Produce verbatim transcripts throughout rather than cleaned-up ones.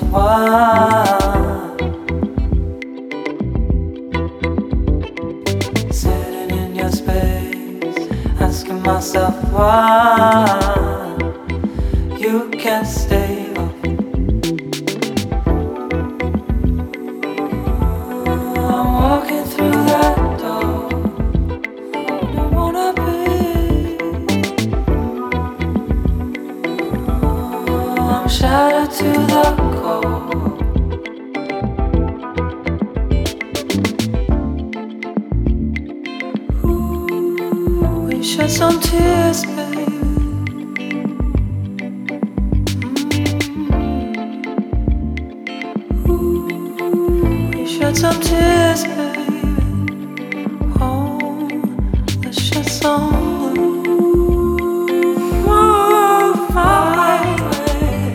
why. Sitting in your space, asking myself why you can't stay up. I'm walking through that door. I don't wanna be. I'm shattered to the core. Ooh, we shed some tears, baby. Mm. Ooh, we shed some tears, baby. Oh, let's shed some blue. Move my way.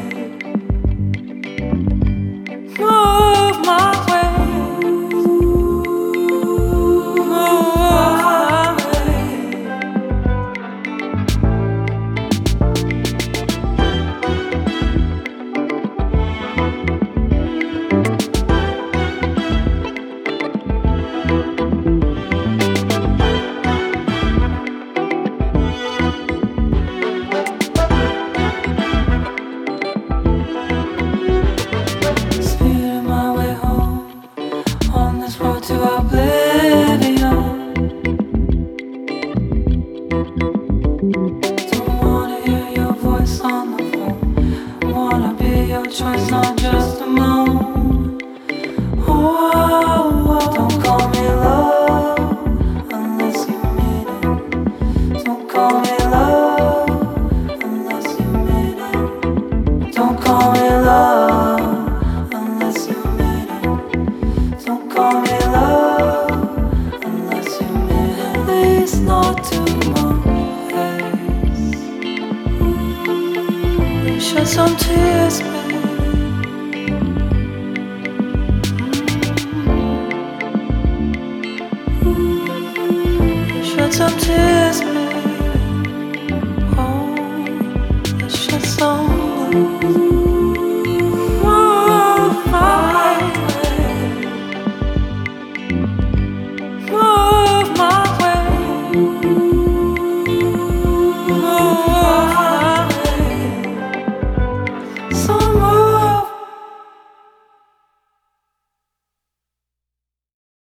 Move my way. Move my way. Speeding my way home on this road to oblivion. Don't wanna hear your voice on the phone. Wanna be your choice, not just a moan. Oh, oh, oh. Don't call me love unless you mean it. Don't call me love unless you mean it. Don't call me love unless you mean it. Don't call me love unless you mean it. At least not to my face. We shed some tears, baby. We shed some tears, baby. Oh, let's shed some blue. Move my way. Move my way. Move my way. So